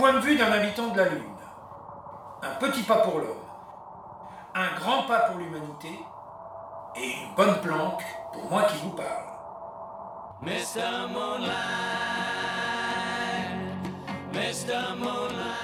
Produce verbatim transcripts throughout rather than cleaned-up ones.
point de vue d'un habitant de la Lune. Un petit pas pour l'homme, un grand pas pour l'humanité, et une bonne planque pour moi qui vous parle. mister Moonlight, mister Moonlight.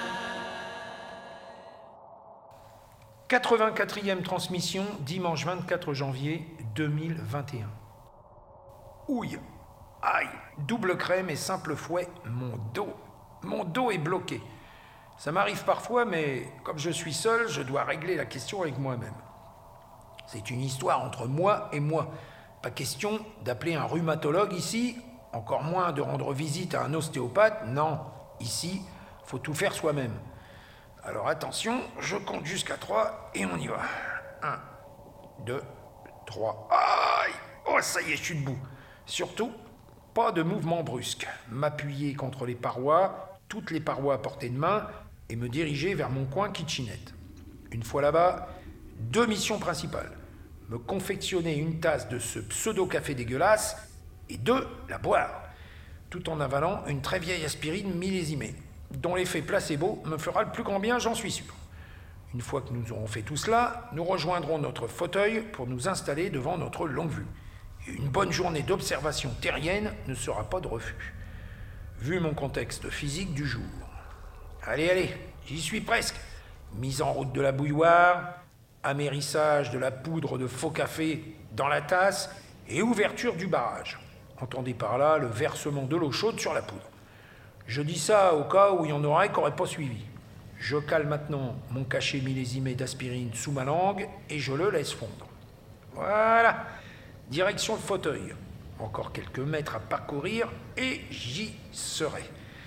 quatre-vingt-quatrième transmission, dimanche vingt-quatre janvier deux mille vingt et un. Ouille, aïe, double crème et simple fouet, mon dos. Mon dos est bloqué. Ça m'arrive parfois, mais comme je suis seul, je dois régler la question avec moi-même. C'est une histoire entre moi et moi. Pas question d'appeler un rhumatologue ici, encore moins de rendre visite à un ostéopathe. Non, ici, faut tout faire soi-même. Alors attention, je compte jusqu'à trois et on y va. Un, deux, trois. Aïe! Oh, ça y est, je suis debout. Surtout, pas de mouvement brusque. M'appuyer contre les parois, toutes les parois à portée de main, et me diriger vers mon coin kitchenette. Une fois là-bas, deux missions principales. Me confectionner une tasse de ce pseudo-café dégueulasse, et deux, la boire, tout en avalant une très vieille aspirine millésimée, dont l'effet placebo me fera le plus grand bien, j'en suis sûr. Une fois que nous aurons fait tout cela, nous rejoindrons notre fauteuil pour nous installer devant notre longue vue. Et une bonne journée d'observation terrienne ne sera pas de refus, vu mon contexte physique du jour. Allez, allez, j'y suis presque. Mise en route de la bouilloire, amérissage de la poudre de faux café dans la tasse et ouverture du barrage. Entendez par là le versement de l'eau chaude sur la poudre. Je dis ça au cas où il y en aurait qui n'auraient pas suivi. Je cale maintenant mon cachet millésimé d'aspirine sous ma langue et je le laisse fondre. Voilà, direction le fauteuil. Encore quelques mètres à parcourir et j'y serai.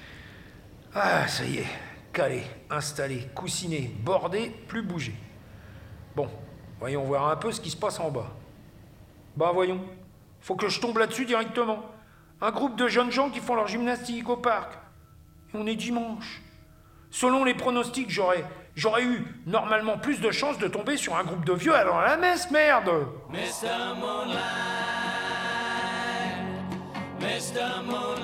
Ah, ça y est, calé, installé, coussiné, bordé, plus bouger. Bon, voyons voir un peu ce qui se passe en bas. Bah voyons, faut que je tombe là-dessus directement. Un groupe de jeunes gens qui font leur gymnastique au parc. Et on est dimanche. Selon les pronostics, j'aurais, j'aurais eu normalement plus de chances de tomber sur un groupe de vieux allant à la messe, merde. mister Moonlight, mister Moonlight.